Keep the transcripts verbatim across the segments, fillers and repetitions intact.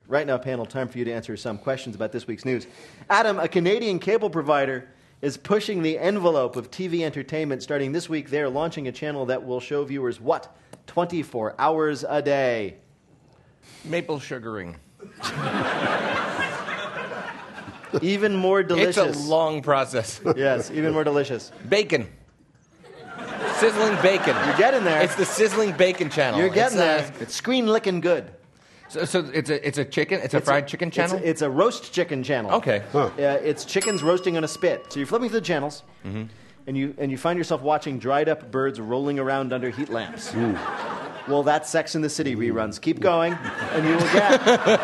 Right now, panel, time for you to answer some questions about this week's news. Adam, a Canadian cable provider, is pushing the envelope of T V entertainment. Starting this week, they're launching a channel that will show viewers what? twenty-four hours a day. Maple sugaring. Even more delicious. It's a long process. Yes, even more delicious. Bacon. Sizzling bacon. You're getting there. It's the sizzling bacon channel. You're getting it's, there. Uh, It's screen licking good. So, so it's a it's a chicken. It's a It's fried a, chicken channel. It's a, it's a roast chicken channel. Okay. Huh. Uh, it's chickens roasting on a spit. So you're flipping through the channels, Mm-hmm. and you and you find yourself watching dried up birds rolling around under heat lamps. Well, that's Sex in the City reruns. Keep going, and you will get.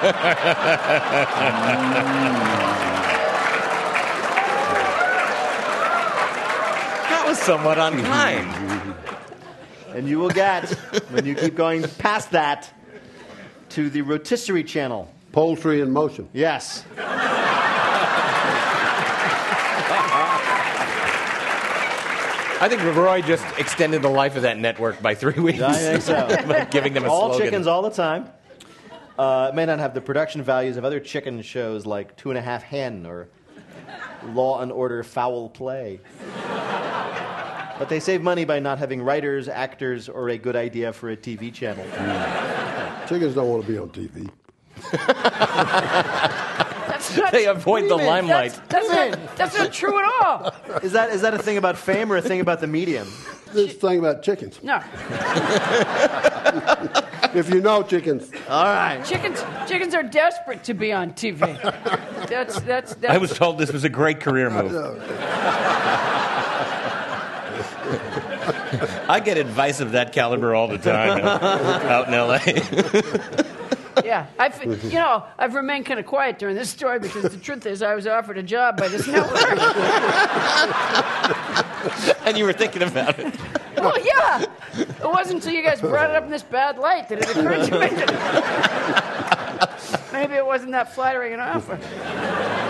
That was somewhat unkind. And you will get, when you keep going past that, to the rotisserie channel. Poultry in motion. Yes. I think Roy just extended the life of that network by three weeks. I think so. By giving them a All slogan. chickens all the time. Uh, it may not have the production values of other chicken shows like Two and a Half Hen or Law and Order Foul Play. But they save money by not having writers, actors, or a good idea for a T V channel. Chickens don't want to be on T V. That's not, They avoid the What do you mean? limelight. That's, that's, not, that's not true at all. Is that is that a thing about fame or a thing about the medium? This thing about chickens. No. If you know chickens, All right. Chickens chickens are desperate to be on T V. That's, that's, that's, I was told this was a great career move. I get advice of that caliber all the time out in L A yeah. I've, you know, I've remained kind of quiet during this story because the truth is I was offered a job by this network. And you were thinking about it. Well, yeah. It wasn't until you guys brought it up in this bad light that it occurred to me that maybe it wasn't that flattering an offer.